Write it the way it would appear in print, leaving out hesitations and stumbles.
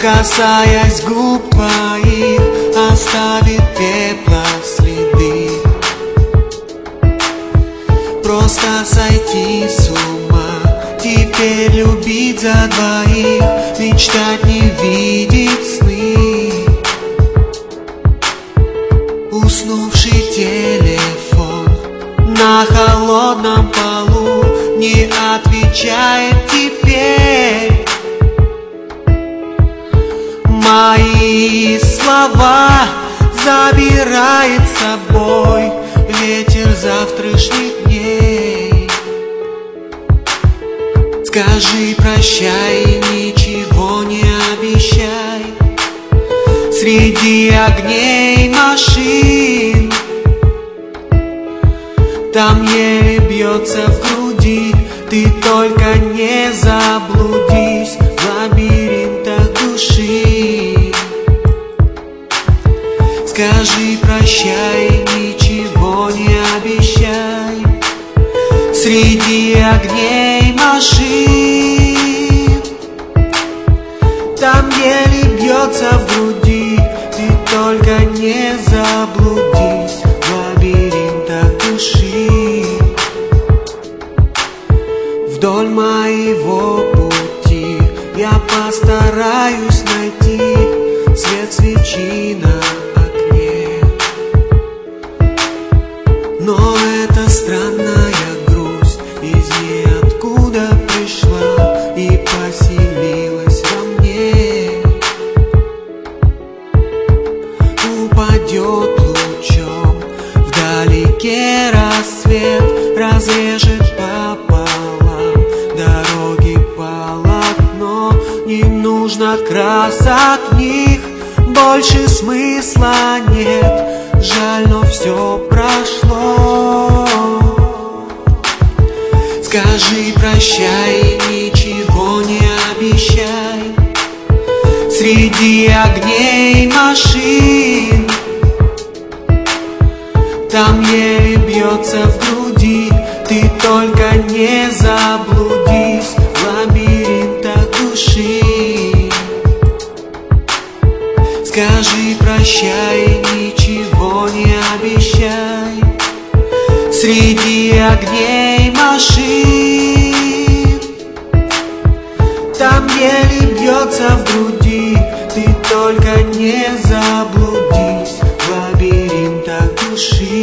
касаясь губ твоих, оставит пепла следы. Просто сойти с ума, теперь любить за двоих, мечтать, не видеть сны. Уснувший телефон на холодном полу не отвечает теперь. Мои слова забирает с собой ветер завтрашних дней. Скажи прощай, ничего не обещай. Среди огней машин там еле бьется в груди. Ты только не заблудись в лабиринтах души. Скажи прощай, ничего не обещай. Среди огней машин там еле бьется в груди. Ты только не заблудись в лабиринтах души. Вдоль моего пути я постараюсь найти свет свечи на окне. Но это странная грусть из ниоткуда пришла и поселилась во мне. Упадет лучом вдалеке рассвет, разрежет пополам дороги полотно. Не нужно красок в них, больше смысла нет. Жаль, но все прошло. Скажи прощай, ничего не обещай. Среди огней машин там еле бьется в груди. Ты только не заблудись в лабиринтах души. Скажи прощай, ничего не обещай. Среди огней машин там еле бьется в груди. Ты только не заблудись в лабиринтах души.